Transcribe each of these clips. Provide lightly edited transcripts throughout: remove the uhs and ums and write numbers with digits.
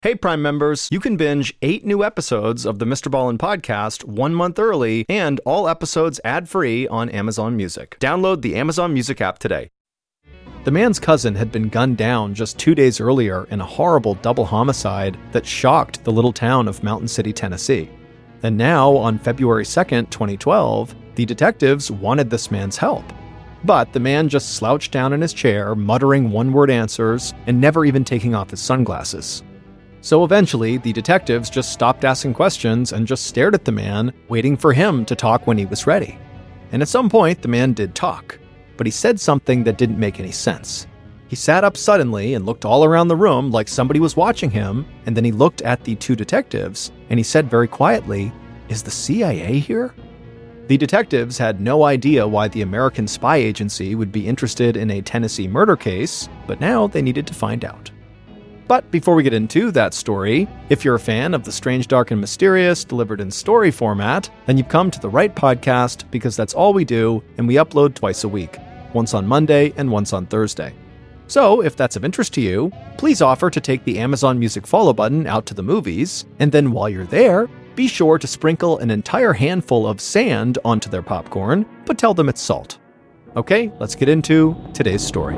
Hey, Prime members, you can binge 8 new episodes of the Mr. Ballin podcast 1 month early and all episodes ad-free on Amazon Music. Download the Amazon Music app today. The man's cousin had been gunned down just 2 days earlier in a horrible double homicide that shocked the little town of Mountain City, Tennessee. And now, on February 2nd, 2012, the detectives wanted this man's help. But the man just slouched down in his chair, muttering one-word answers and never even taking off his sunglasses. So eventually, the detectives just stopped asking questions and just stared at the man, waiting for him to talk when he was ready. And at some point, the man did talk, but he said something that didn't make any sense. He sat up suddenly and looked all around the room like somebody was watching him, and then he looked at the 2 detectives, and he said very quietly, "Is the CIA here?" The detectives had no idea why the American spy agency would be interested in a Tennessee murder case, but now they needed to find out. But before we get into that story, if you're a fan of the strange, dark, and mysterious delivered in story format, then you've come to the right podcast because that's all we do, and we upload twice a week, once on Monday and once on Thursday. So if that's of interest to you, please offer to take the Amazon Music follow button out to the movies, and then while you're there, be sure to sprinkle an entire handful of sand onto their popcorn, but tell them it's salt. Okay, let's get into today's story.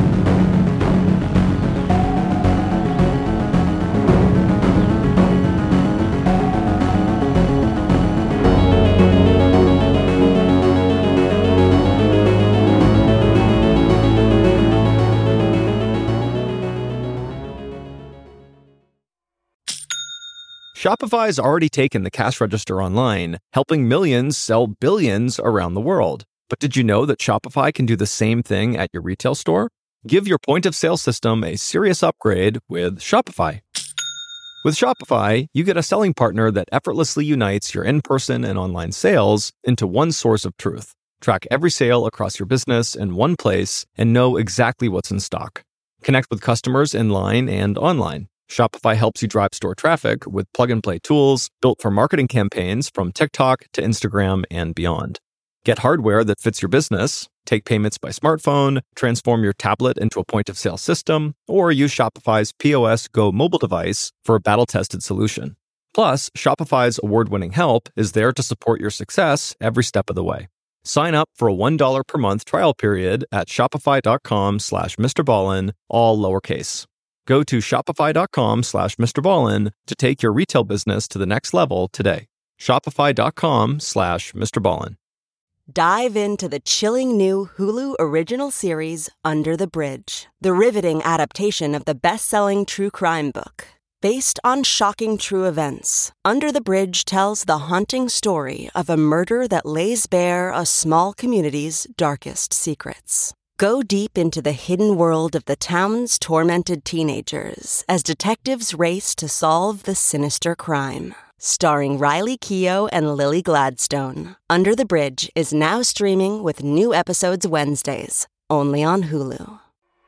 Shopify's already taken the cash register online, helping millions sell billions around the world. But did you know that Shopify can do the same thing at your retail store? Give your point-of-sale system a serious upgrade with Shopify. With Shopify, you get a selling partner that effortlessly unites your in-person and online sales into one source of truth. Track every sale across your business in one place and know exactly what's in stock. Connect with customers in line and online. Shopify helps you drive store traffic with plug-and-play tools built for marketing campaigns from TikTok to Instagram and beyond. Get hardware that fits your business, take payments by smartphone, transform your tablet into a point-of-sale system, or use Shopify's POS Go mobile device for a battle-tested solution. Plus, Shopify's award-winning help is there to support your success every step of the way. Sign up for a $1 per month trial period at shopify.com/MrBallin, all lowercase. Go to shopify.com/MrBallin to take your retail business to the next level today. Shopify.com/MrBallin. Dive into the chilling new Hulu original series, Under the Bridge, the riveting adaptation of the best-selling true crime book. Based on shocking true events, Under the Bridge tells the haunting story of a murder that lays bare a small community's darkest secrets. Go deep into the hidden world of the town's tormented teenagers as detectives race to solve the sinister crime. Starring Riley Keough and Lily Gladstone, Under the Bridge is now streaming with new episodes Wednesdays, only on Hulu.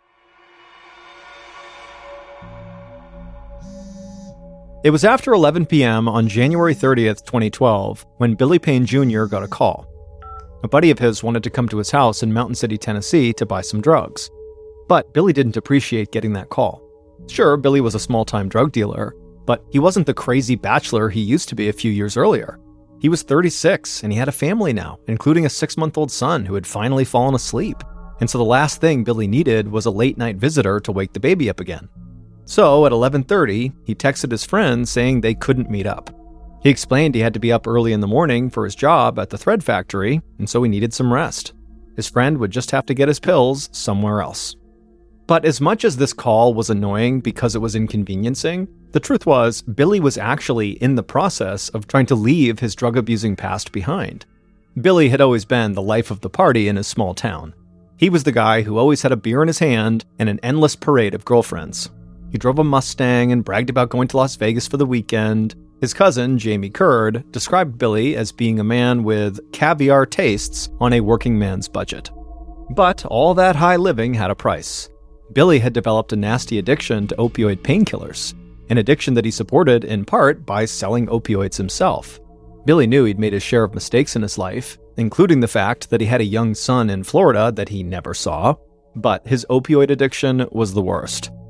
It was after 11 p.m. on January 30th, 2012, when Billy Payne Jr. got a call. A buddy of his wanted to come to his house in Mountain City, Tennessee to buy some drugs. But Billy didn't appreciate getting that call. Sure, Billy was a small-time drug dealer, but he wasn't the crazy bachelor he used to be a few years earlier. He was 36, and he had a family now, including a 6-month-old son who had finally fallen asleep. And so the last thing Billy needed was a late-night visitor to wake the baby up again. So at 11:30, he texted his friend saying they couldn't meet up. He explained he had to be up early in the morning for his job at the thread factory, and so he needed some rest. His friend would just have to get his pills somewhere else. But as much as this call was annoying because it was inconveniencing, the truth was Billy was actually in the process of trying to leave his drug-abusing past behind. Billy had always been the life of the party in his small town. He was the guy who always had a beer in his hand and an endless parade of girlfriends. He drove a Mustang and bragged about going to Las Vegas for the weekend. His cousin, Jamie Curd, described Billy as being a man with caviar tastes on a working man's budget. But all that high living had a price. Billy had developed a nasty addiction to opioid painkillers, an addiction that he supported in part by selling opioids himself. Billy knew he'd made his share of mistakes in his life, including the fact that he had a young son in Florida that he never saw, but his opioid addiction was the worst.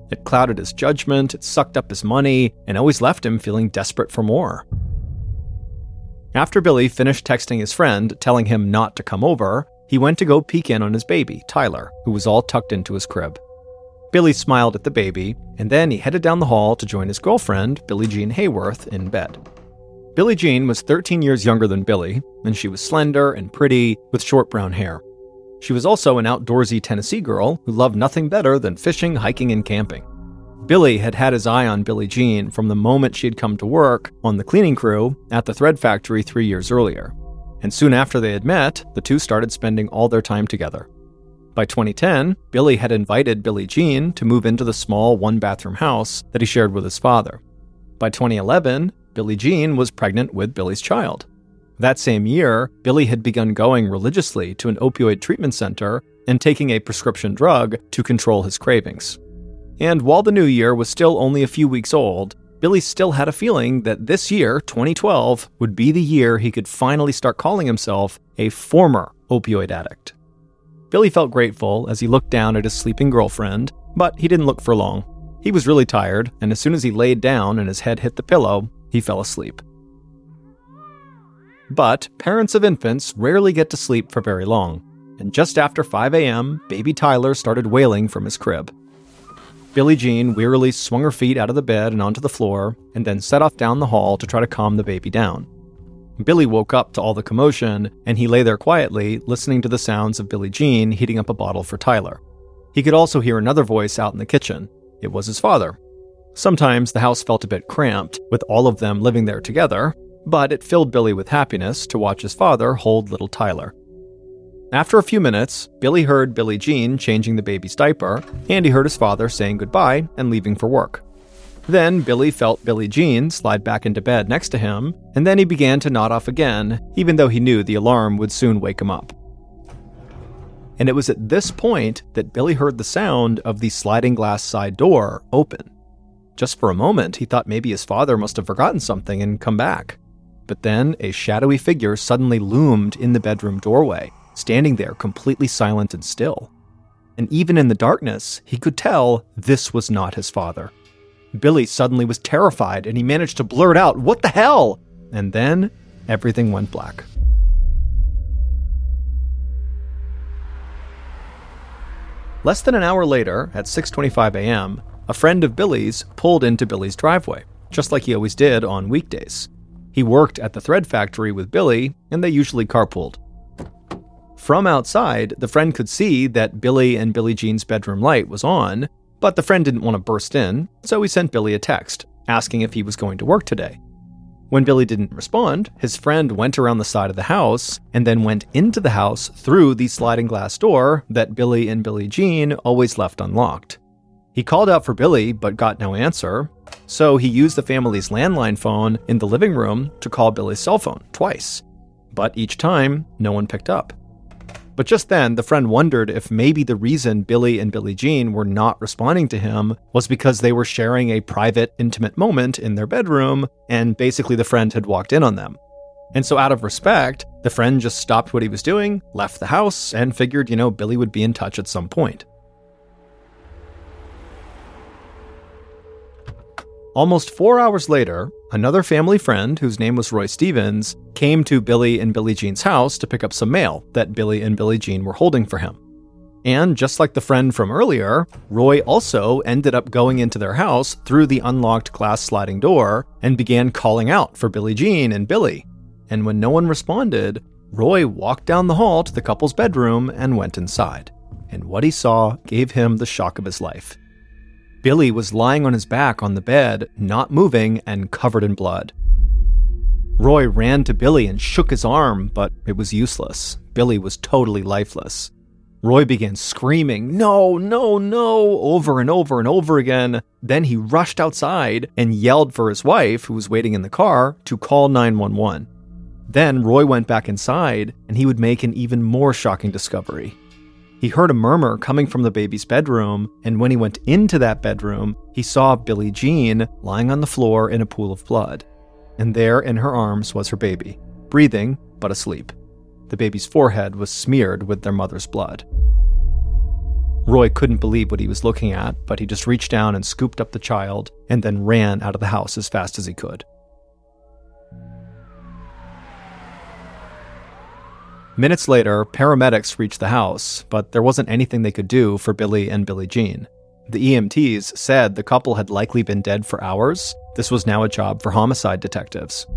It clouded his judgment, it sucked up his money, and always left him feeling desperate for more. After Billy finished texting his friend, telling him not to come over, he went to go peek in on his baby, Tyler, who was all tucked into his crib. Billy smiled at the baby, and then he headed down the hall to join his girlfriend, Billie Jean Hayworth, in bed. Billie Jean was 13 years younger than Billy, and she was slender and pretty, with short brown hair. She was also an outdoorsy Tennessee girl who loved nothing better than fishing, hiking, and camping. Billy had had his eye on Billie Jean from the moment she had come to work on the cleaning crew at the thread factory 3 years earlier. And soon after they had met, the two started spending all their time together. By 2010, Billy had invited Billie Jean to move into the small one-bathroom house that he shared with his father. By 2011, Billie Jean was pregnant with Billy's child. That same year, Billy had begun going religiously to an opioid treatment center and taking a prescription drug to control his cravings. And while the new year was still only a few weeks old, Billy still had a feeling that this year, 2012, would be the year he could finally start calling himself a former opioid addict. Billy felt grateful as he looked down at his sleeping girlfriend, but he didn't look for long. He was really tired, and as soon as he laid down and his head hit the pillow, he fell asleep. But parents of infants rarely get to sleep for very long, and just after 5 a.m., baby Tyler started wailing from his crib. Billie Jean wearily swung her feet out of the bed and onto the floor, and then set off down the hall to try to calm the baby down. Billy woke up to all the commotion, and he lay there quietly, listening to the sounds of Billie Jean heating up a bottle for Tyler. He could also hear another voice out in the kitchen. It was his father. Sometimes the house felt a bit cramped, with all of them living there together, but it filled Billy with happiness to watch his father hold little Tyler. After a few minutes, Billy heard Billie Jean changing the baby's diaper, and he heard his father saying goodbye and leaving for work. Then Billy felt Billie Jean slide back into bed next to him, and then he began to nod off again, even though he knew the alarm would soon wake him up. And it was at this point that Billy heard the sound of the sliding glass side door open. Just for a moment, he thought maybe his father must have forgotten something and come back. But then a shadowy figure suddenly loomed in the bedroom doorway, standing there completely silent and still. And even in the darkness, he could tell this was not his father. Billy suddenly was terrified, and he managed to blurt out, "What the hell?" And then everything went black. Less than an hour later, at 6:25 a.m., a friend of Billy's pulled into Billy's driveway, just like he always did on weekdays. He worked at the thread factory with Billy, and they usually carpooled. From outside, the friend could see that Billy and Billie Jean's bedroom light was on, but the friend didn't want to burst in, so he sent Billy a text, asking if he was going to work today. When Billy didn't respond, his friend went around the side of the house and then went into the house through the sliding glass door that Billy and Billie Jean always left unlocked. He called out for Billy but got no answer, so he used the family's landline phone in the living room to call Billy's cell phone twice. But each time, no one picked up. But just then, the friend wondered if maybe the reason Billy and Billie Jean were not responding to him was because they were sharing a private, intimate moment in their bedroom, and basically the friend had walked in on them. And so out of respect, the friend just stopped what he was doing, left the house, and figured, Billy would be in touch at some point. Almost 4 hours later, another family friend, whose name was Roy Stevens, came to Billy and Billie Jean's house to pick up some mail that Billy and Billie Jean were holding for him. And just like the friend from earlier, Roy also ended up going into their house through the unlocked glass sliding door and began calling out for Billie Jean and Billy. And when no one responded, Roy walked down the hall to the couple's bedroom and went inside. And what he saw gave him the shock of his life. Billy was lying on his back on the bed, not moving and covered in blood. Roy ran to Billy and shook his arm, but it was useless. Billy was totally lifeless. Roy began screaming, "No, no, no," over and over and over again. Then he rushed outside and yelled for his wife, who was waiting in the car, to call 911. Then Roy went back inside, and he would make an even more shocking discovery. He heard a murmur coming from the baby's bedroom, and when he went into that bedroom, he saw Billie Jean lying on the floor in a pool of blood. And there in her arms was her baby, breathing but asleep. The baby's forehead was smeared with their mother's blood. Roy couldn't believe what he was looking at, but he just reached down and scooped up the child and then ran out of the house as fast as he could. Minutes later, paramedics reached the house, but there wasn't anything they could do for Billy and Billie Jean. The EMTs said the couple had likely been dead for hours. This was now a job for homicide detectives.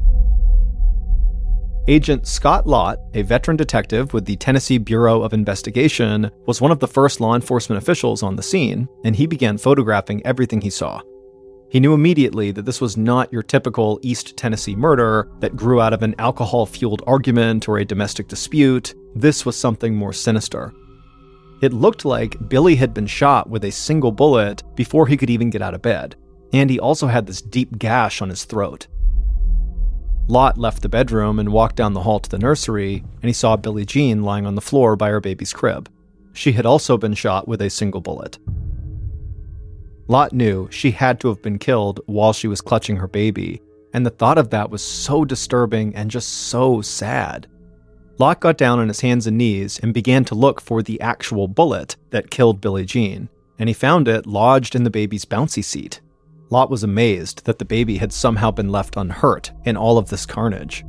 Agent Scott Lott, a veteran detective with the Tennessee Bureau of Investigation, was one of the first law enforcement officials on the scene, and he began photographing everything he saw. He knew immediately that this was not your typical East Tennessee murder that grew out of an alcohol-fueled argument or a domestic dispute. This was something more sinister. It looked like Billy had been shot with a single bullet before he could even get out of bed, and he also had this deep gash on his throat. Lott left the bedroom and walked down the hall to the nursery, and he saw Billie Jean lying on the floor by her baby's crib. She had also been shot with a single bullet. Lott knew she had to have been killed while she was clutching her baby, and the thought of that was so disturbing and just so sad. Lott got down on his hands and knees and began to look for the actual bullet that killed Billie Jean, and he found it lodged in the baby's bouncy seat. Lott was amazed that the baby had somehow been left unhurt in all of this carnage.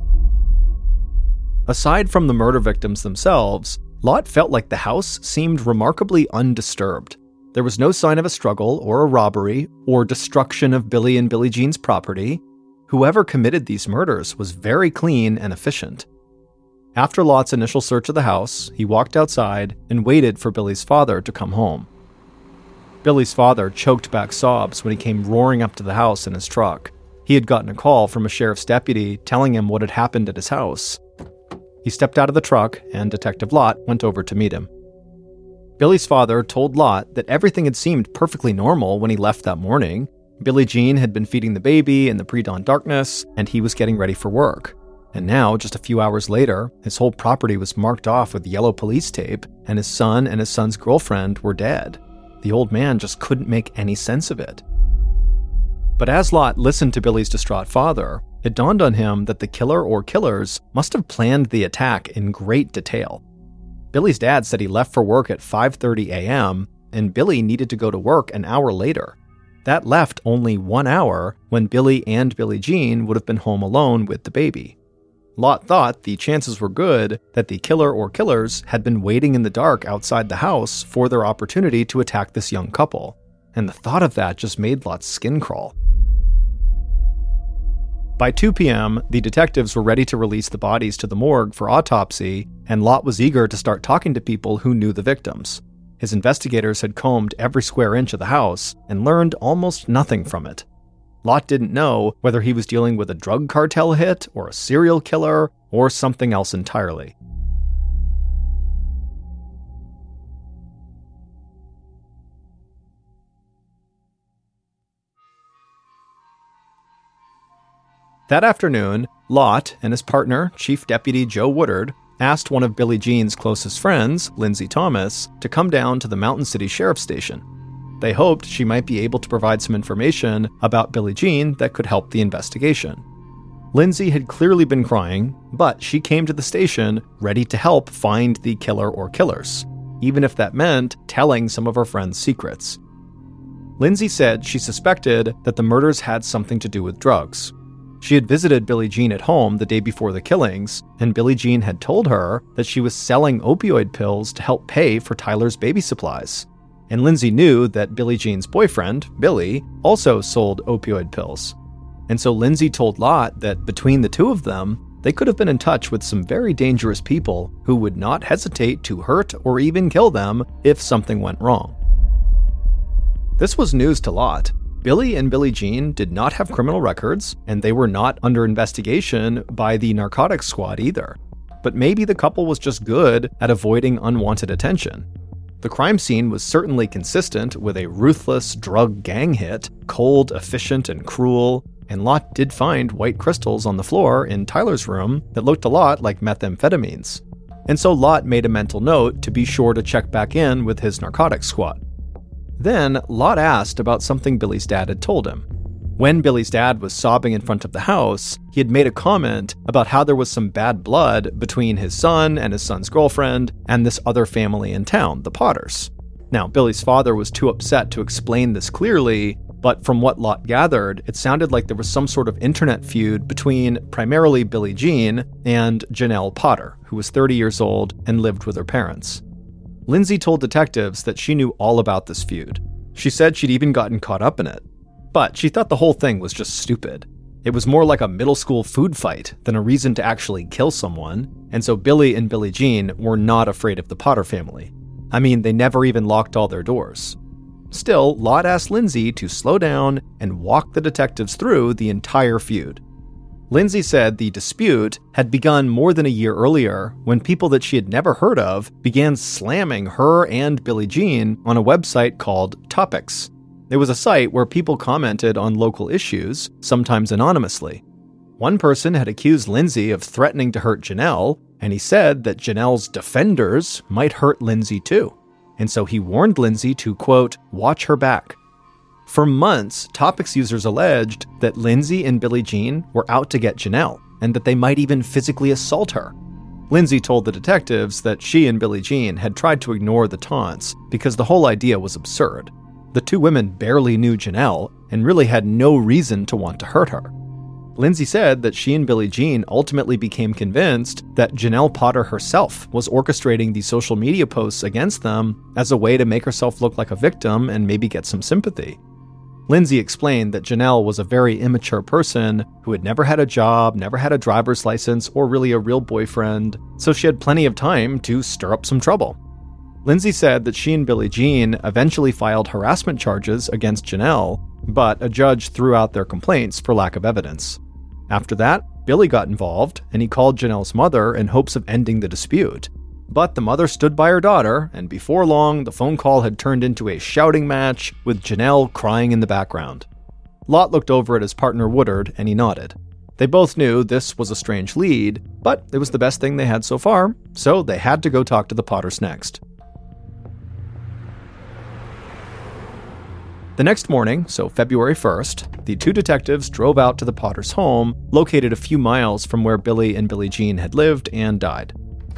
Aside from the murder victims themselves, Lott felt like the house seemed remarkably undisturbed. There was no sign of a struggle or a robbery or destruction of Billy and Billie Jean's property. Whoever committed these murders was very clean and efficient. After Lott's initial search of the house, he walked outside and waited for Billy's father to come home. Billy's father choked back sobs when he came roaring up to the house in his truck. He had gotten a call from a sheriff's deputy telling him what had happened at his house. He stepped out of the truck, and Detective Lott went over to meet him. Billy's father told Lott that everything had seemed perfectly normal when he left that morning. Billie Jean had been feeding the baby in the pre-dawn darkness, and he was getting ready for work. And now, just a few hours later, his whole property was marked off with yellow police tape, and his son and his son's girlfriend were dead. The old man just couldn't make any sense of it. But as Lott listened to Billy's distraught father, it dawned on him that the killer or killers must have planned the attack in great detail. Billy's dad said he left for work at 5:30 a.m., and Billy needed to go to work an hour later. That left only 1 hour when Billy and Billie Jean would have been home alone with the baby. Lott thought the chances were good that the killer or killers had been waiting in the dark outside the house for their opportunity to attack this young couple, and the thought of that just made Lott's skin crawl. By 2 p.m., the detectives were ready to release the bodies to the morgue for autopsy, and Lott was eager to start talking to people who knew the victims. His investigators had combed every square inch of the house and learned almost nothing from it. Lott didn't know whether he was dealing with a drug cartel hit or a serial killer or something else entirely. That afternoon, Lott and his partner, Chief Deputy Joe Woodard, asked one of Billie Jean's closest friends, Lindsay Thomas, to come down to the Mountain City Sheriff's Station. They hoped she might be able to provide some information about Billie Jean that could help the investigation. Lindsay had clearly been crying, but she came to the station ready to help find the killer or killers, even if that meant telling some of her friends' secrets. Lindsay said she suspected that the murders had something to do with drugs. She had visited Billie Jean at home the day before the killings, and Billie Jean had told her that she was selling opioid pills to help pay for Tyler's baby supplies. And Lindsay knew that Billie Jean's boyfriend, Billy, also sold opioid pills. And so Lindsay told Lott that between the two of them, they could have been in touch with some very dangerous people who would not hesitate to hurt or even kill them if something went wrong. This was news to Lott. Billy and Billie Jean did not have criminal records, and they were not under investigation by the narcotics squad either. But maybe the couple was just good at avoiding unwanted attention. The crime scene was certainly consistent with a ruthless drug gang hit, cold, efficient, and cruel, and Lott did find white crystals on the floor in Tyler's room that looked a lot like methamphetamines. And so Lott made a mental note to be sure to check back in with his narcotics squad. Then, Lott asked about something Billy's dad had told him. When Billy's dad was sobbing in front of the house, he had made a comment about how there was some bad blood between his son and his son's girlfriend and this other family in town, the Potters. Now, Billy's father was too upset to explain this clearly, but from what Lott gathered, it sounded like there was some sort of internet feud between primarily Billie Jean and Janelle Potter, who was 30 years old and lived with her parents. Lindsay told detectives that she knew all about this feud. She said she'd even gotten caught up in it. But she thought the whole thing was just stupid. It was more like a middle school food fight than a reason to actually kill someone, and so Billy and Billie Jean were not afraid of the Potter family. I mean, they never even locked all their doors. Still, Lott asked Lindsay to slow down and walk the detectives through the entire feud. Lindsay said the dispute had begun more than a year earlier when people that she had never heard of began slamming her and Billie Jean on a website called Topics. It was a site where people commented on local issues, sometimes anonymously. One person had accused Lindsay of threatening to hurt Janelle, and he said that Janelle's defenders might hurt Lindsay too. And so he warned Lindsay to, quote, watch her back. For months, Topics users alleged that Lindsay and Billie Jean were out to get Janelle, and that they might even physically assault her. Lindsay told the detectives that she and Billie Jean had tried to ignore the taunts because the whole idea was absurd. The two women barely knew Janelle and really had no reason to want to hurt her. Lindsay said that she and Billie Jean ultimately became convinced that Janelle Potter herself was orchestrating these social media posts against them as a way to make herself look like a victim and maybe get some sympathy. Lindsay explained that Janelle was a very immature person who had never had a job, never had a driver's license, or really a real boyfriend, so she had plenty of time to stir up some trouble. Lindsay said that she and Billie Jean eventually filed harassment charges against Janelle, but a judge threw out their complaints for lack of evidence. After that, Billy got involved, and he called Janelle's mother in hopes of ending the dispute. But the mother stood by her daughter, and before long, the phone call had turned into a shouting match with Janelle crying in the background. Lott looked over at his partner Woodard, and he nodded. They both knew this was a strange lead, but it was the best thing they had so far, so they had to go talk to the Potters next. The next morning, so February 1st, the two detectives drove out to the Potters' home, located a few miles from where Billy and Billie Jean had lived and died.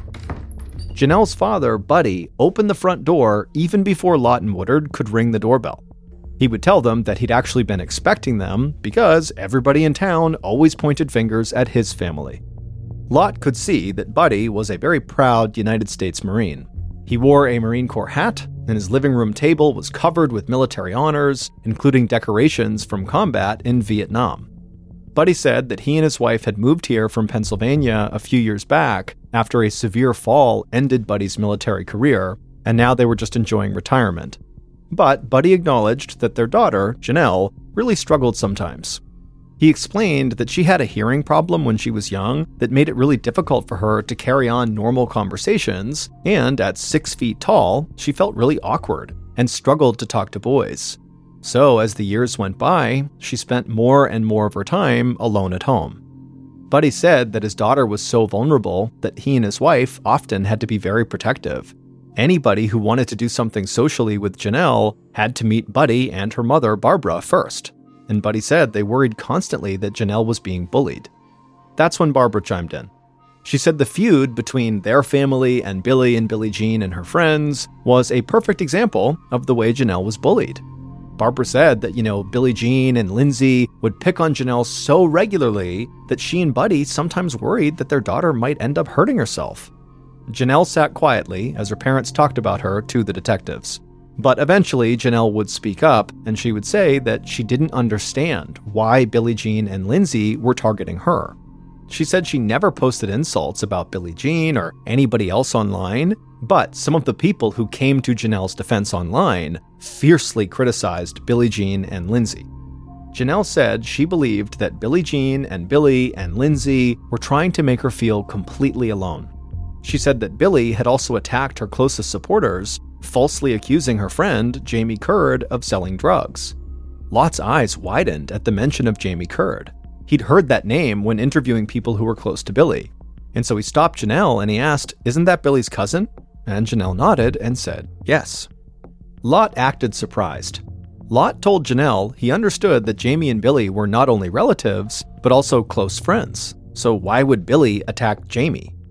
Janelle's father, Buddy, opened the front door even before Lott and Woodard could ring the doorbell. He would tell them that he'd actually been expecting them because everybody in town always pointed fingers at his family. Lott could see that Buddy was a very proud United States Marine. He wore a Marine Corps hat, and his living room table was covered with military honors, including decorations from combat in Vietnam. Buddy said that he and his wife had moved here from Pennsylvania a few years back after a severe fall ended Buddy's military career, and now they were just enjoying retirement. But Buddy acknowledged that their daughter, Janelle, really struggled sometimes. He explained that she had a hearing problem when she was young that made it really difficult for her to carry on normal conversations, and at 6 feet tall, she felt really awkward and struggled to talk to boys. So as the years went by, she spent more and more of her time alone at home. Buddy said that his daughter was so vulnerable that he and his wife often had to be very protective. Anybody who wanted to do something socially with Janelle had to meet Buddy and her mother, Barbara, first. And Buddy said they worried constantly that Janelle was being bullied. That's when Barbara chimed in. She said the feud between their family and Billy and Billie Jean and her friends was a perfect example of the way Janelle was bullied. Barbara said that, Billie Jean and Lindsay would pick on Janelle so regularly that she and Buddy sometimes worried that their daughter might end up hurting herself. Janelle sat quietly as her parents talked about her to the detectives. But eventually, Janelle would speak up, and she would say that she didn't understand why Billie Jean and Lindsay were targeting her. She said she never posted insults about Billie Jean or anybody else online, but some of the people who came to Janelle's defense online fiercely criticized Billie Jean and Lindsay. Janelle said she believed that Billie Jean and Billy and Lindsay were trying to make her feel completely alone. She said that Billy had also attacked her closest supporters, falsely accusing her friend, Jamie Curd, of selling drugs. Lott's eyes widened at the mention of Jamie Curd. He'd heard that name when interviewing people who were close to Billy. And so he stopped Janelle and he asked, "Isn't that Billy's cousin?" And Janelle nodded and said, "Yes." Lott acted surprised. Lott told Janelle he understood that Jamie and Billy were not only relatives, but also close friends. So why would Billy attack Jamie?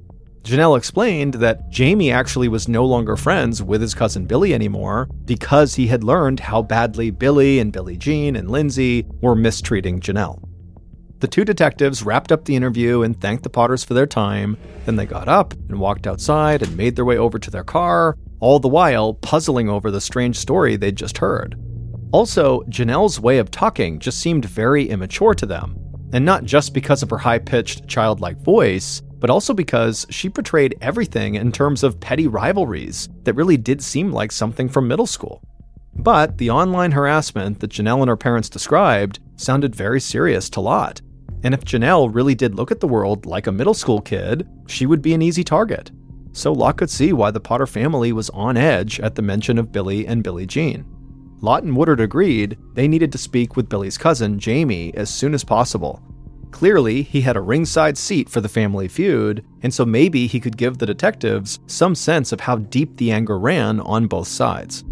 Janelle explained that Jamie actually was no longer friends with his cousin Billy anymore because he had learned how badly Billy and Billie Jean and Lindsay were mistreating Janelle. The two detectives wrapped up the interview and thanked the Potters for their time. Then they got up and walked outside and made their way over to their car, all the while puzzling over the strange story they'd just heard. Also, Janelle's way of talking just seemed very immature to them, and not just because of her high-pitched, childlike voice, but also because she portrayed everything in terms of petty rivalries that really did seem like something from middle school. But the online harassment that Janelle and her parents described sounded very serious to Lott. And if Janelle really did look at the world like a middle school kid, she would be an easy target. So Lott could see why the Potter family was on edge at the mention of Billy and Billie Jean. Lott and Woodard agreed they needed to speak with Billy's cousin, Jamie, as soon as possible. Clearly, he had a ringside seat for the family feud, and so maybe he could give the detectives some sense of how deep the anger ran on both sides.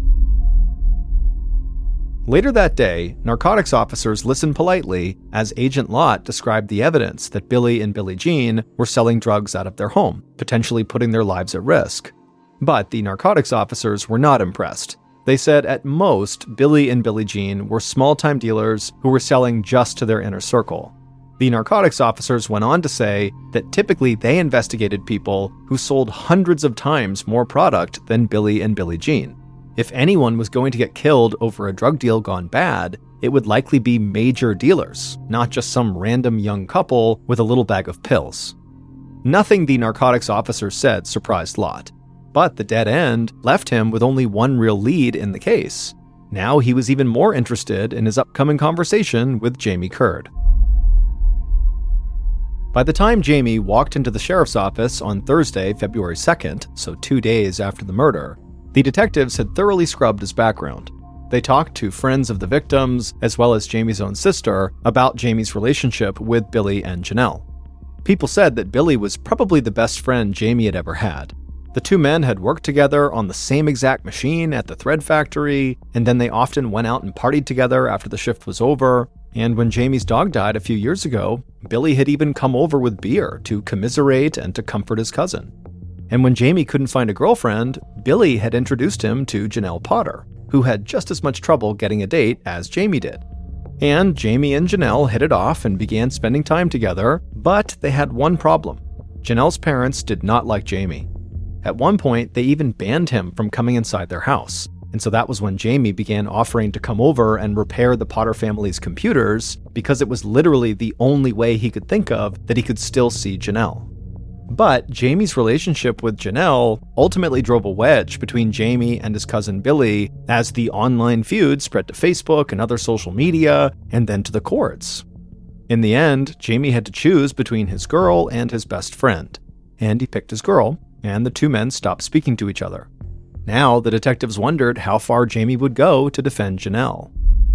Later that day, narcotics officers listened politely as Agent Lott described the evidence that Billy and Billie Jean were selling drugs out of their home, potentially putting their lives at risk. But the narcotics officers were not impressed. They said at most, Billy and Billie Jean were small-time dealers who were selling just to their inner circle. The narcotics officers went on to say that typically they investigated people who sold hundreds of times more product than Billy and Billie Jean. If anyone was going to get killed over a drug deal gone bad, it would likely be major dealers, not just some random young couple with a little bag of pills. Nothing the narcotics officers said surprised Lott, but the dead end left him with only one real lead in the case. Now he was even more interested in his upcoming conversation with Jamie Curd. By the time Jamie walked into the sheriff's office on Thursday, February 2nd, so 2 days after the murder, the detectives had thoroughly scrubbed his background. They talked to friends of the victims, as well as Jamie's own sister, about Jamie's relationship with Billy and Janelle. People said that Billy was probably the best friend Jamie had ever had. The two men had worked together on the same exact machine at the thread factory, and then they often went out and partied together after the shift was over. And when Jamie's dog died a few years ago, Billy had even come over with beer to commiserate and to comfort his cousin. And when Jamie couldn't find a girlfriend, Billy had introduced him to Janelle Potter, who had just as much trouble getting a date as Jamie did. And Jamie and Janelle hit it off and began spending time together, but they had one problem. Janelle's parents did not like Jamie. At one point, they even banned him from coming inside their house. And so that was when Jamie began offering to come over and repair the Potter family's computers, because it was literally the only way he could think of that he could still see Janelle. But Jamie's relationship with Janelle ultimately drove a wedge between Jamie and his cousin Billy as the online feud spread to Facebook and other social media, and then to the courts. In the end, Jamie had to choose between his girl and his best friend, and he picked his girl, and the two men stopped speaking to each other. Now, the detectives wondered how far Jamie would go to defend Janelle.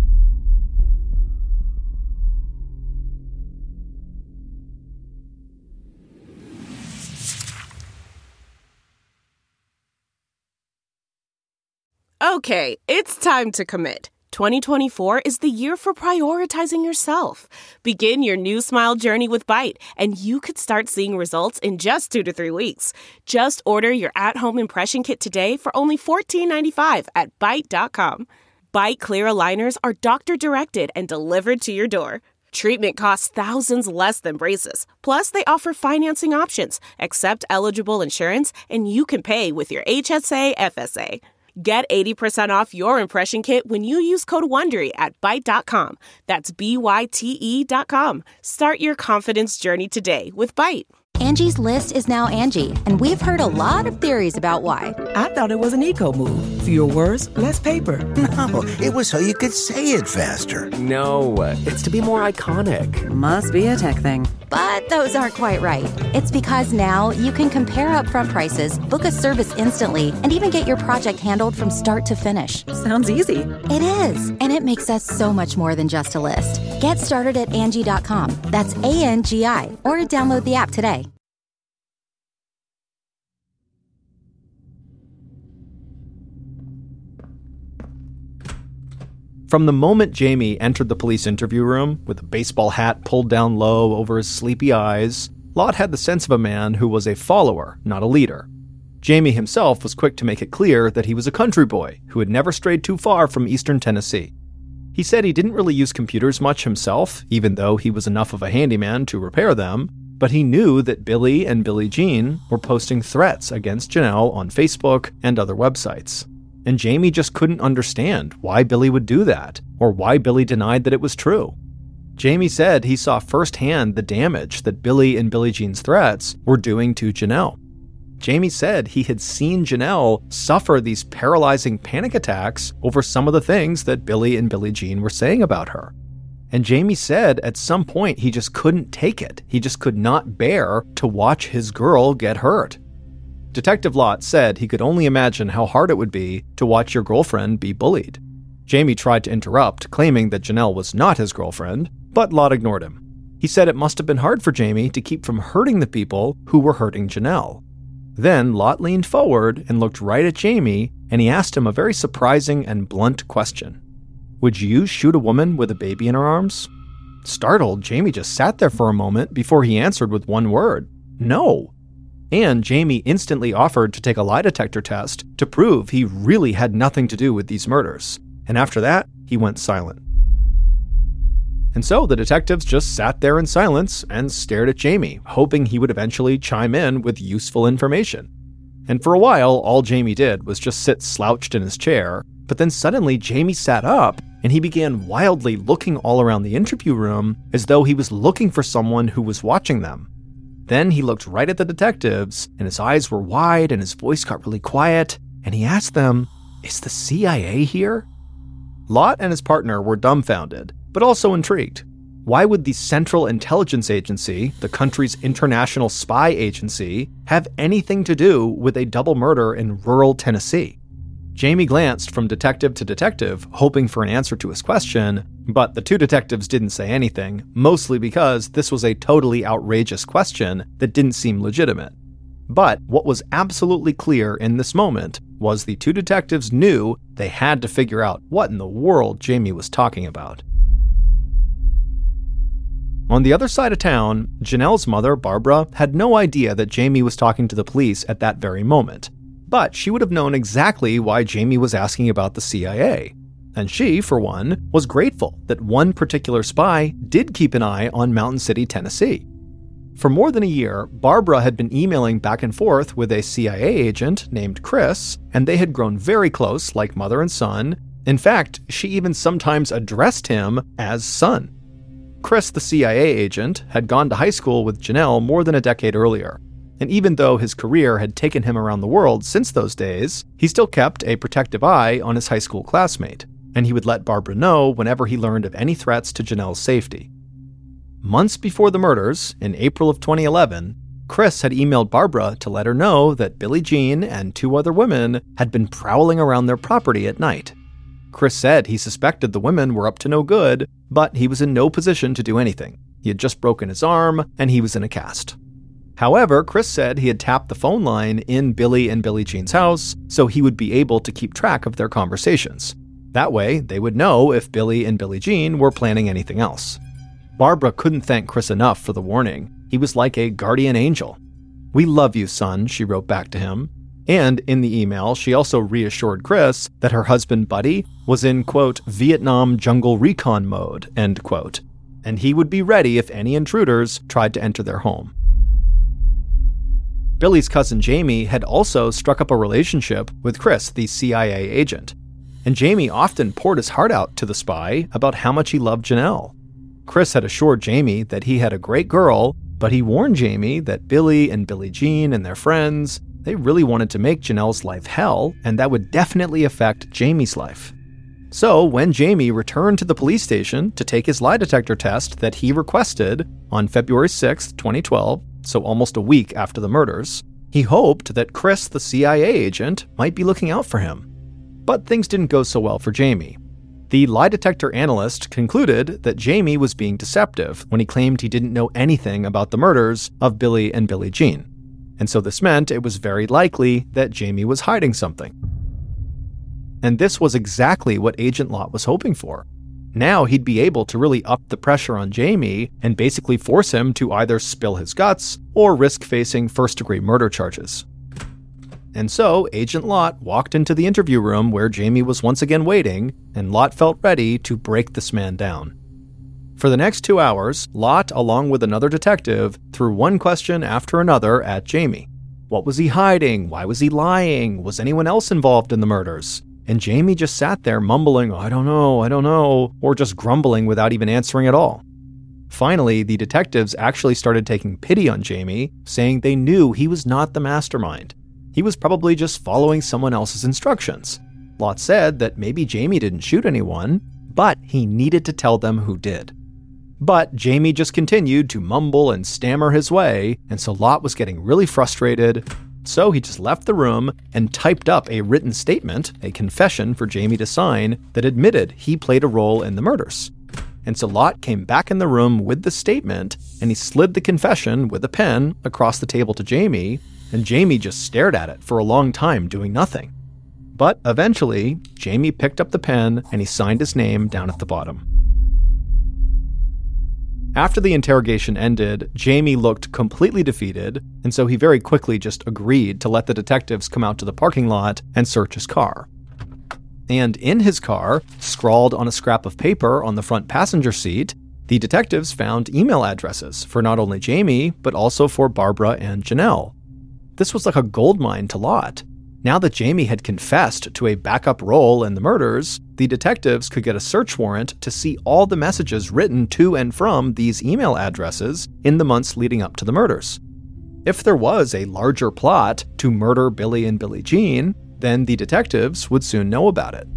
Okay, it's time to commit. 2024 is the year for prioritizing yourself. Begin your new smile journey with Byte, and you could start seeing results in just 2 to 3 weeks. Just order your at-home impression kit today for only $14.95 at Byte.com. Byte clear aligners are doctor-directed and delivered to your door. Treatment costs thousands less than braces. Plus, they offer financing options, accept eligible insurance, and you can pay with your HSA FSA. Get 80% off your impression kit when you use code WONDERY at Byte.com. That's BYTE.com. Start your confidence journey today with Byte. Angie's List is now Angie, and we've heard a lot of theories about why. I thought it was an eco move. Fewer words, less paper. No, it was so you could say it faster. No, it's to be more iconic. Must be a tech thing. But those aren't quite right. It's because now you can compare upfront prices, book a service instantly, and even get your project handled from start to finish. Sounds easy. It is, and it makes us so much more than just a list. Get started at Angie.com. That's ANGI, or download the app today. From the moment Jamie entered the police interview room with a baseball hat pulled down low over his sleepy eyes, Lott had the sense of a man who was a follower, not a leader. Jamie himself was quick to make it clear that he was a country boy who had never strayed too far from eastern Tennessee. He said he didn't really use computers much himself, even though he was enough of a handyman to repair them, but he knew that Billy and Billie Jean were posting threats against Janelle on Facebook and other websites. And Jamie just couldn't understand why Billy would do that, or why Billy denied that it was true. Jamie said he saw firsthand the damage that Billy and Billie Jean's threats were doing to Janelle. Jamie said he had seen Janelle suffer these paralyzing panic attacks over some of the things that Billy and Billie Jean were saying about her. And Jamie said at some point he just couldn't take it. He just could not bear to watch his girl get hurt. Detective Lott said he could only imagine how hard it would be to watch your girlfriend be bullied. Jamie tried to interrupt, claiming that Janelle was not his girlfriend, but Lott ignored him. He said it must have been hard for Jamie to keep from hurting the people who were hurting Janelle. Then Lott leaned forward and looked right at Jamie, and he asked him a very surprising and blunt question. Would you shoot a woman with a baby in her arms? Startled, Jamie just sat there for a moment before he answered with one word, no. And Jamie instantly offered to take a lie detector test to prove he really had nothing to do with these murders. And after that, he went silent. And so the detectives just sat there in silence and stared at Jamie, hoping he would eventually chime in with useful information. And for a while, all Jamie did was just sit slouched in his chair, but then suddenly Jamie sat up and he began wildly looking all around the interview room as though he was looking for someone who was watching them. Then he looked right at the detectives, and his eyes were wide and his voice got really quiet, and he asked them, "Is the CIA here?" Lott and his partner were dumbfounded, but also intrigued. Why would the Central Intelligence Agency, the country's international spy agency, have anything to do with a double murder in rural Tennessee? Jamie glanced from detective to detective, hoping for an answer to his question, but the two detectives didn't say anything, mostly because this was a totally outrageous question that didn't seem legitimate. But what was absolutely clear in this moment was the two detectives knew they had to figure out what in the world Jamie was talking about. On the other side of town, Janelle's mother, Barbara, had no idea that Jamie was talking to the police at that very moment. But she would have known exactly why Jamie was asking about the CIA. And she, for one, was grateful that one particular spy did keep an eye on Mountain City, Tennessee. For more than a year, Barbara had been emailing back and forth with a CIA agent named Chris, and they had grown very close, like mother and son. In fact, she even sometimes addressed him as son. Chris, the CIA agent, had gone to high school with Janelle more than a decade earlier. And even though his career had taken him around the world since those days, he still kept a protective eye on his high school classmate, and he would let Barbara know whenever he learned of any threats to Janelle's safety. Months before the murders, in April of 2011, Chris had emailed Barbara to let her know that Billie Jean and two other women had been prowling around their property at night. Chris said he suspected the women were up to no good, but he was in no position to do anything. He had just broken his arm, and he was in a cast. However, Chris said he had tapped the phone line in Billy and Billie Jean's house so he would be able to keep track of their conversations. That way, they would know if Billy and Billie Jean were planning anything else. Barbara couldn't thank Chris enough for the warning. He was like a guardian angel. "We love you, son," she wrote back to him. And in the email, she also reassured Chris that her husband, Buddy, was in, quote, Vietnam jungle recon mode, end quote, and he would be ready if any intruders tried to enter their home. Billy's cousin Jamie had also struck up a relationship with Chris, the CIA agent. And Jamie often poured his heart out to the spy about how much he loved Janelle. Chris had assured Jamie that he had a great girl, but he warned Jamie that Billy and Billie Jean and their friends, they really wanted to make Janelle's life hell, and that would definitely affect Jamie's life. So when Jamie returned to the police station to take his lie detector test that he requested on February 6, 2012, so almost a week after the murders, he hoped that Chris, the CIA agent, might be looking out for him. But things didn't go so well for Jamie. The lie detector analyst concluded that Jamie was being deceptive when he claimed he didn't know anything about the murders of Billy and Billie Jean. And so this meant it was very likely that Jamie was hiding something. And this was exactly what Agent Lott was hoping for. Now he'd be able to really up the pressure on Jamie and basically force him to either spill his guts or risk facing first-degree murder charges. And so, Agent Lott walked into the interview room where Jamie was once again waiting, and Lott felt ready to break this man down. For the next 2 hours, Lott, along with another detective, threw one question after another at Jamie. What was he hiding? Why was he lying? Was anyone else involved in the murders? And Jamie just sat there mumbling, I don't know, or just grumbling without even answering at all. Finally, the detectives actually started taking pity on Jamie, saying they knew he was not the mastermind. He was probably just following someone else's instructions. Lott said that maybe Jamie didn't shoot anyone, but he needed to tell them who did. But Jamie just continued to mumble and stammer his way, and so Lott was getting really frustrated. So he just left the room and typed up a written statement, a confession for Jamie to sign, that admitted he played a role in the murders. And so Lott came back in the room with the statement, and he slid the confession with a pen across the table to Jamie, and Jamie just stared at it for a long time, doing nothing. But eventually, Jamie picked up the pen and he signed his name down at the bottom. After the interrogation ended, Jamie looked completely defeated, and so he very quickly just agreed to let the detectives come out to the parking lot and search his car. And in his car, scrawled on a scrap of paper on the front passenger seat, the detectives found email addresses for not only Jamie, but also for Barbara and Janelle. This was like a goldmine to Lott. Now that Jamie had confessed to a backup role in the murders, the detectives could get a search warrant to see all the messages written to and from these email addresses in the months leading up to the murders. If there was a larger plot to murder Billy and Billie Jean, then the detectives would soon know about it.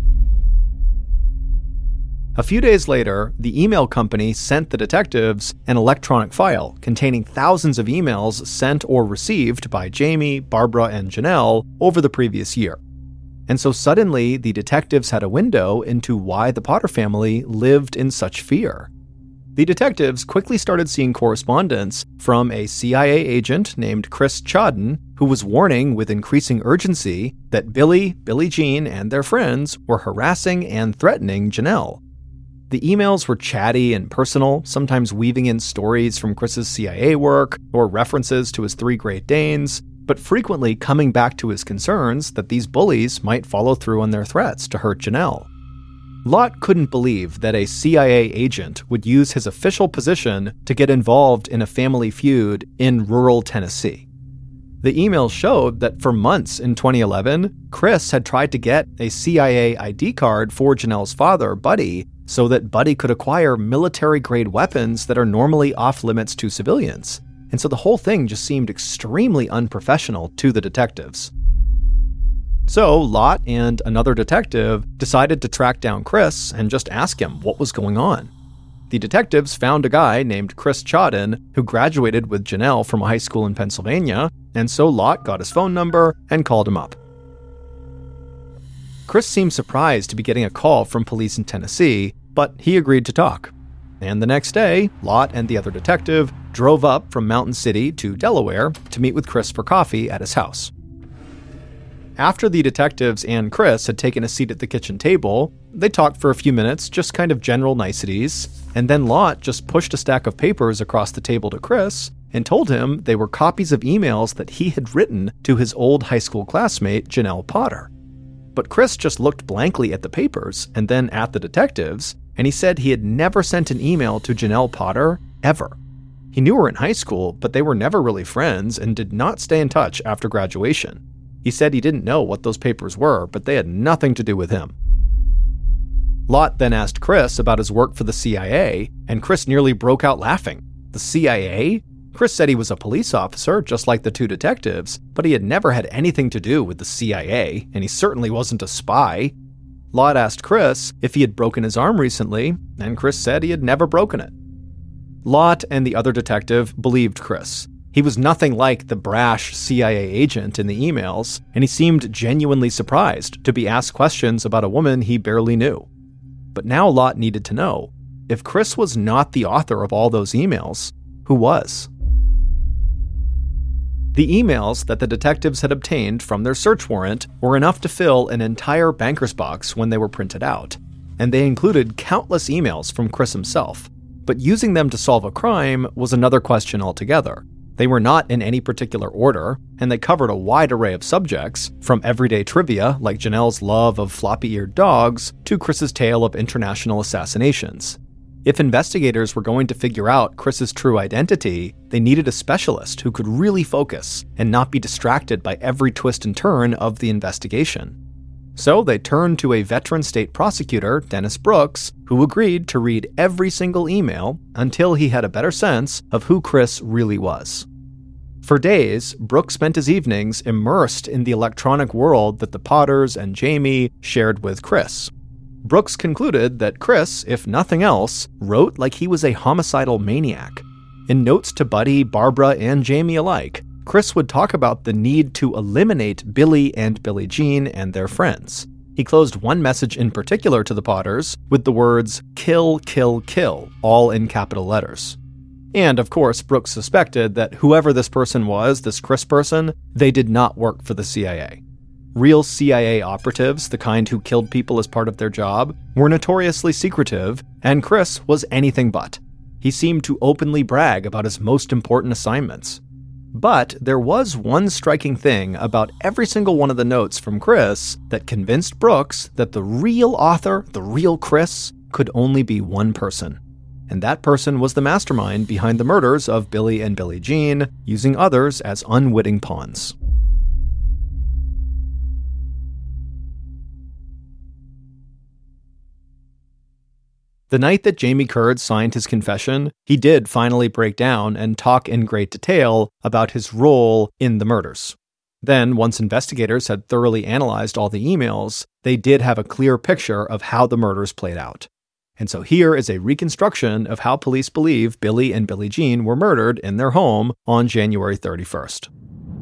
A few days later, the email company sent the detectives an electronic file containing thousands of emails sent or received by Jamie, Barbara, and Janelle over the previous year. And so suddenly, the detectives had a window into why the Potter family lived in such fear. The detectives quickly started seeing correspondence from a CIA agent named Chris Chodden, who was warning with increasing urgency that Billy, Billie Jean, and their friends were harassing and threatening Janelle. The emails were chatty and personal, sometimes weaving in stories from Chris's CIA work or references to his 3 Great Danes, but frequently coming back to his concerns that these bullies might follow through on their threats to hurt Janelle. Lott couldn't believe that a CIA agent would use his official position to get involved in a family feud in rural Tennessee. The emails showed that for months in 2011, Chris had tried to get a CIA ID card for Janelle's father, Buddy, so that Buddy could acquire military-grade weapons that are normally off-limits to civilians. And so the whole thing just seemed extremely unprofessional to the detectives. So Lott and another detective decided to track down Chris and just ask him what was going on. The detectives found a guy named Chris Chodden who graduated with Janelle from a high school in Pennsylvania, and so Lott got his phone number and called him up. Chris seemed surprised to be getting a call from police in Tennessee, but he agreed to talk. And the next day, Lott and the other detective drove up from Mountain City to Delaware to meet with Chris for coffee at his house. After the detectives and Chris had taken a seat at the kitchen table, they talked for a few minutes, just kind of general niceties, and then Lott just pushed a stack of papers across the table to Chris and told him they were copies of emails that he had written to his old high school classmate, Janelle Potter. But Chris just looked blankly at the papers and then at the detectives, and he said he had never sent an email to Janelle Potter, ever. He knew her in high school, but they were never really friends and did not stay in touch after graduation. He said he didn't know what those papers were, but they had nothing to do with him. Lott then asked Chris about his work for the CIA, and Chris nearly broke out laughing. The CIA? Chris said he was a police officer, just like the 2 detectives, but he had never had anything to do with the CIA, and he certainly wasn't a spy. Lott asked Chris if he had broken his arm recently, and Chris said he had never broken it. Lott and the other detective believed Chris. He was nothing like the brash CIA agent in the emails, and he seemed genuinely surprised to be asked questions about a woman he barely knew. But now Lott needed to know, if Chris was not the author of all those emails, who was? The emails that the detectives had obtained from their search warrant were enough to fill an entire banker's box when they were printed out. and they included countless emails from Chris himself. But using them to solve a crime was another question altogether. They were not in any particular order, and they covered a wide array of subjects, from everyday trivia like Janelle's love of floppy-eared dogs to Chris's tale of international assassinations. If investigators were going to figure out Chris's true identity, they needed a specialist who could really focus and not be distracted by every twist and turn of the investigation. So they turned to a veteran state prosecutor, Dennis Brooks, who agreed to read every single email until he had a better sense of who Chris really was. For days, Brooks spent his evenings immersed in the electronic world that the Potters and Jamie shared with Chris. Brooks concluded that Chris, if nothing else, wrote like he was a homicidal maniac. In notes to Buddy, Barbara, and Jamie alike, Chris would talk about the need to eliminate Billy and Billie Jean and their friends. He closed one message in particular to the Potters with the words, "Kill, kill, kill," all in capital letters. And of course, Brooks suspected that whoever this person was, this Chris person, they did not work for the CIA. Real CIA operatives, the kind who killed people as part of their job, were notoriously secretive, and Chris was anything but. He seemed to openly brag about his most important assignments. But there was one striking thing about every single one of the notes from Chris that convinced Brooks that the real author, the real Chris, could only be one person. And that person was the mastermind behind the murders of Billy and Billie Jean, using others as unwitting pawns. The night that Jamie Curd signed his confession, he did finally break down and talk in great detail about his role in the murders. Then, once investigators had thoroughly analyzed all the emails, they did have a clear picture of how the murders played out. And so here is a reconstruction of how police believe Billy and Billie Jean were murdered in their home on January 31st.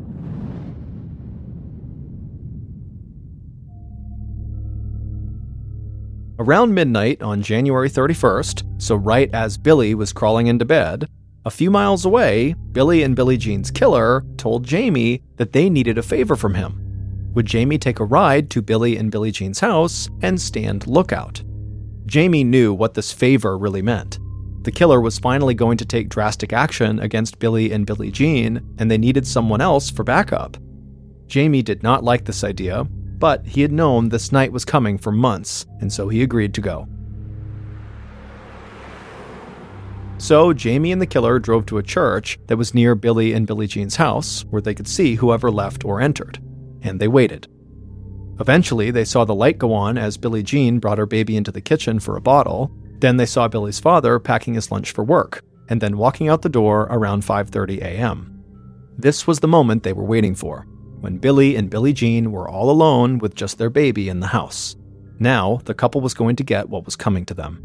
Around midnight on January 31st, so right as Billy was crawling into bed, a few miles away, Billy and Billie Jean's killer told Jamie that they needed a favor from him. Would Jamie take a ride to Billy and Billie Jean's house and stand lookout? Jamie knew what this favor really meant. The killer was finally going to take drastic action against Billy and Billie Jean, and they needed someone else for backup. Jamie did not like this idea, but he had known this night was coming for months, and so he agreed to go. So Jamie and the killer drove to a church that was near Billy and Billie Jean's house, where they could see whoever left or entered, and they waited. Eventually, they saw the light go on as Billie Jean brought her baby into the kitchen for a bottle. Then they saw Billy's father packing his lunch for work, and then walking out the door around 5:30 a.m. This was the moment they were waiting for, when Billy and Billie Jean were all alone with just their baby in the house. Now, the couple was going to get what was coming to them.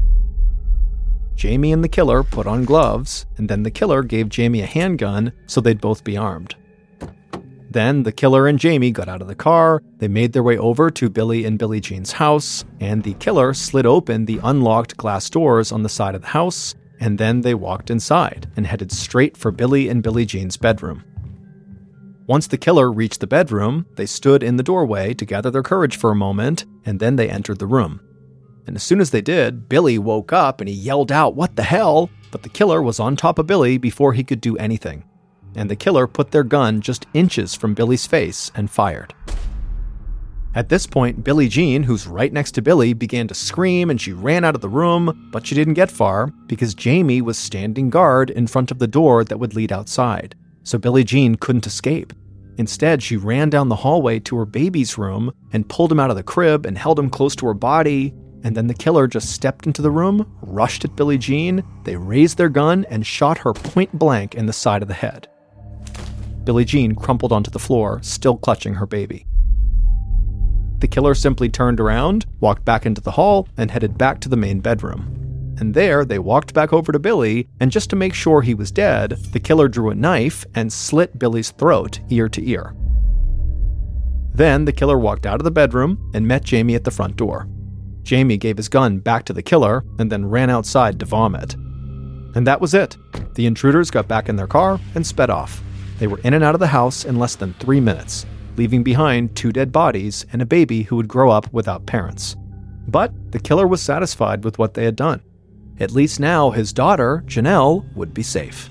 Jamie and the killer put on gloves, and then the killer gave Jamie a handgun so they'd both be armed. Then the killer and Jamie got out of the car, they made their way over to Billy and Billie Jean's house, and the killer slid open the unlocked glass doors on the side of the house, and then they walked inside and headed straight for Billy and Billie Jean's bedroom. Once the killer reached the bedroom, they stood in the doorway to gather their courage for a moment, and then they entered the room. And as soon as they did, Billy woke up and he yelled out, "What the hell?" But the killer was on top of Billy before he could do anything. And the killer put their gun just inches from Billy's face and fired. At this point, Billie Jean, who's right next to Billy, began to scream and she ran out of the room, but she didn't get far because Jamie was standing guard in front of the door that would lead outside. So Billie Jean couldn't escape. Instead, she ran down the hallway to her baby's room and pulled him out of the crib and held him close to her body. And then the killer just stepped into the room, rushed at Billie Jean, they raised their gun and shot her point blank in the side of the head. Billie Jean crumpled onto the floor, still clutching her baby. The killer simply turned around, walked back into the hall, and headed back to the main bedroom. And there, they walked back over to Billy, and just to make sure he was dead, the killer drew a knife and slit Billy's throat ear to ear. Then the killer walked out of the bedroom and met Jamie at the front door. Jamie gave his gun back to the killer and then ran outside to vomit. And that was it. The intruders got back in their car and sped off. They were in and out of the house in less than 3 minutes, leaving behind 2 dead bodies and a baby who would grow up without parents. But the killer was satisfied with what they had done. At least now his daughter, Janelle, would be safe.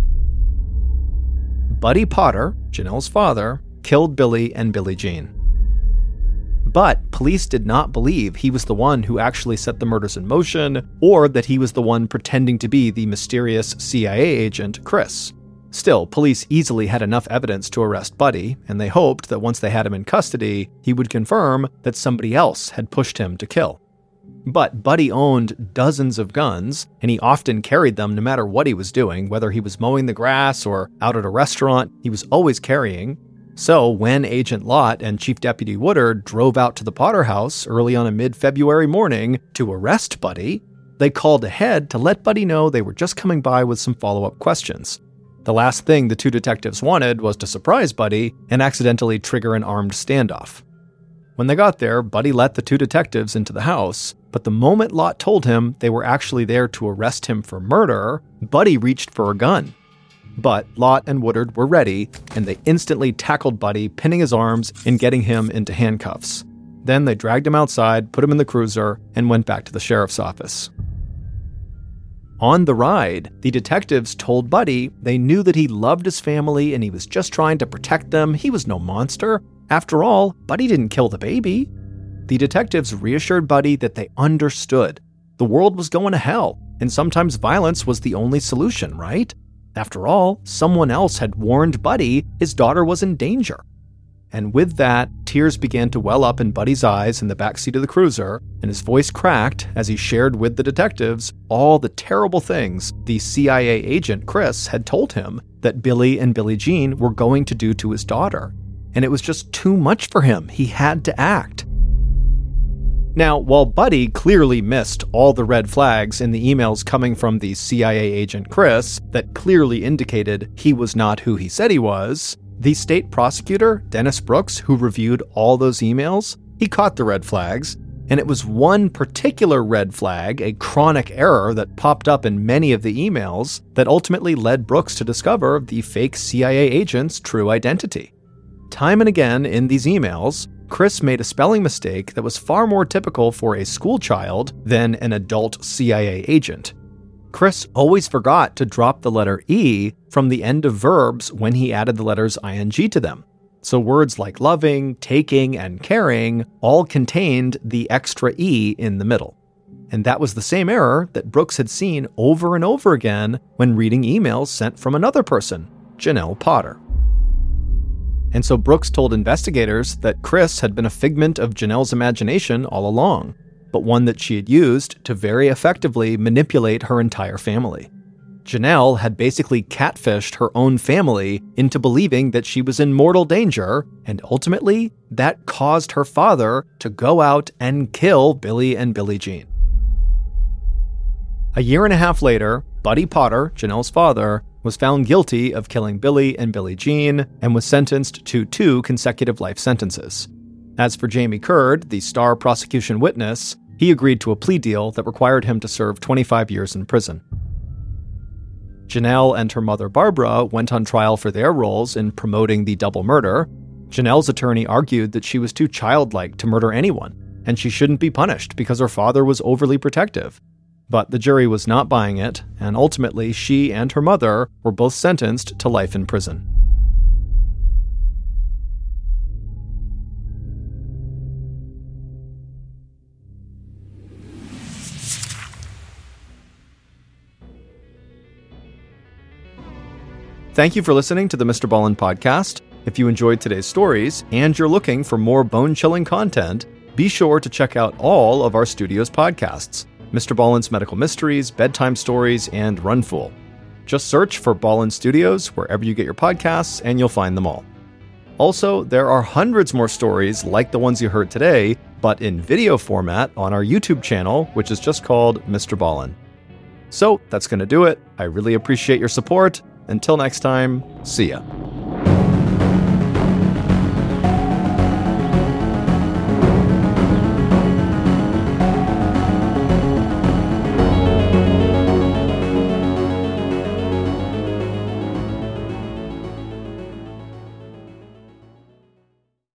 Buddy Potter, Janelle's father, killed Billy and Billie Jean. But police did not believe he was the one who actually set the murders in motion, or that he was the one pretending to be the mysterious CIA agent, Chris. Still, police easily had enough evidence to arrest Buddy, and they hoped that once they had him in custody, he would confirm that somebody else had pushed him to kill. But Buddy owned dozens of guns, and he often carried them no matter what he was doing, whether he was mowing the grass or out at a restaurant, he was always carrying. So when Agent Lott and Chief Deputy Woodard drove out to the Potter house early on a mid-February morning to arrest Buddy, they called ahead to let Buddy know they were just coming by with some follow-up questions. The last thing the two detectives wanted was to surprise Buddy and accidentally trigger an armed standoff. When they got there, Buddy let the two detectives into the house, but the moment Lott told him they were actually there to arrest him for murder, Buddy reached for a gun. But Lott and Woodard were ready, and they instantly tackled Buddy, pinning his arms and getting him into handcuffs. Then they dragged him outside, put him in the cruiser, and went back to the sheriff's office. On the ride, the detectives told Buddy they knew that he loved his family and he was just trying to protect them. He was no monster. After all, Buddy didn't kill the baby. The detectives reassured Buddy that they understood. The world was going to hell, and sometimes violence was the only solution, right? After all, someone else had warned Buddy his daughter was in danger. And with that, tears began to well up in Buddy's eyes in the backseat of the cruiser, and his voice cracked as he shared with the detectives all the terrible things the CIA agent Chris had told him that Billy and Billie Jean were going to do to his daughter. And it was just too much for him. He had to act. Now, while Buddy clearly missed all the red flags in the emails coming from the CIA agent Chris that clearly indicated he was not who he said he was, the state prosecutor, Dennis Brooks, who reviewed all those emails, he caught the red flags, and it was one particular red flag, a chronic error that popped up in many of the emails, that ultimately led Brooks to discover the fake CIA agent's true identity. Time and again in these emails, Chris made a spelling mistake that was far more typical for a school child than an adult CIA agent. Chris always forgot to drop the letter E from the end of verbs when he added the letters ing to them. So words like loving, taking, and caring all contained the extra E in the middle. And that was the same error that Brooks had seen over and over again when reading emails sent from another person, Janelle Potter. And so Brooks told investigators that Chris had been a figment of Janelle's imagination all along, but one that she had used to very effectively manipulate her entire family. Janelle had basically catfished her own family into believing that she was in mortal danger, and ultimately, that caused her father to go out and kill Billy and Billie Jean. A year and a half later, Buddy Potter, Janelle's father, was found guilty of killing Billy and Billie Jean and was sentenced to 2 consecutive life sentences. As for Jamie Curd, the star prosecution witness, he agreed to a plea deal that required him to serve 25 years in prison. Janelle and her mother Barbara went on trial for their roles in promoting the double murder. Janelle's attorney argued that she was too childlike to murder anyone, and she shouldn't be punished because her father was overly protective. But the jury was not buying it, and ultimately she and her mother were both sentenced to life in prison. Thank you for listening to the Mr. Ballin podcast. If you enjoyed today's stories and you're looking for more bone-chilling content, be sure to check out all of our studio's podcasts: Mr. Ballin's Medical Mysteries, Bedtime Stories, and Runfool. Just search for Ballin Studios wherever you get your podcasts, and you'll find them all. Also, there are hundreds more stories like the ones you heard today, but in video format on our YouTube channel, which is just called Mr. Ballin. So, that's going to do it. I really appreciate your support. Until next time, see ya.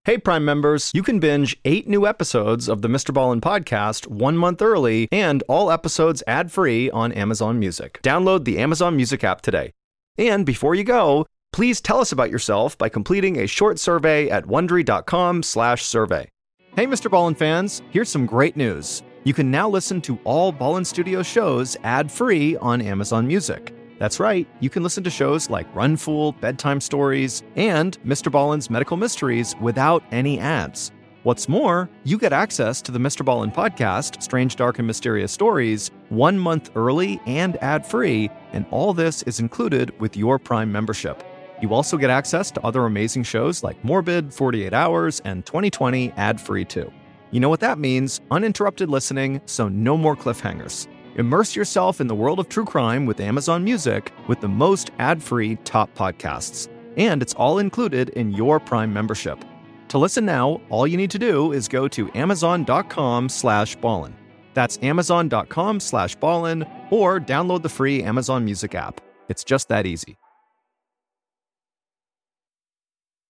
Hey, Prime members, you can binge 8 new episodes of the Mr. Ballin podcast 1 month early and all episodes ad-free on Amazon Music. Download the Amazon Music app today. And before you go, please tell us about yourself by completing a short survey at Wondery.com/survey. Hey, Mr. Ballin fans, here's some great news. You can now listen to all Ballin Studios shows ad-free on Amazon Music. That's right, you can listen to shows like Run Fool, Bedtime Stories, and Mr. Ballin's Medical Mysteries without any ads. What's more, you get access to the Mr. Ballin podcast, Strange, Dark, and Mysterious Stories, 1 month early and ad-free, and all this is included with your Prime membership. You also get access to other amazing shows like Morbid, 48 Hours, and 2020 ad-free too. You know what that means, uninterrupted listening, so no more cliffhangers. Immerse yourself in the world of true crime with Amazon Music with the most ad-free top podcasts. And it's all included in your Prime membership. To listen now, all you need to do is go to Amazon.com/Ballin. That's Amazon.com/Ballin, or download the free Amazon Music app. It's just that easy.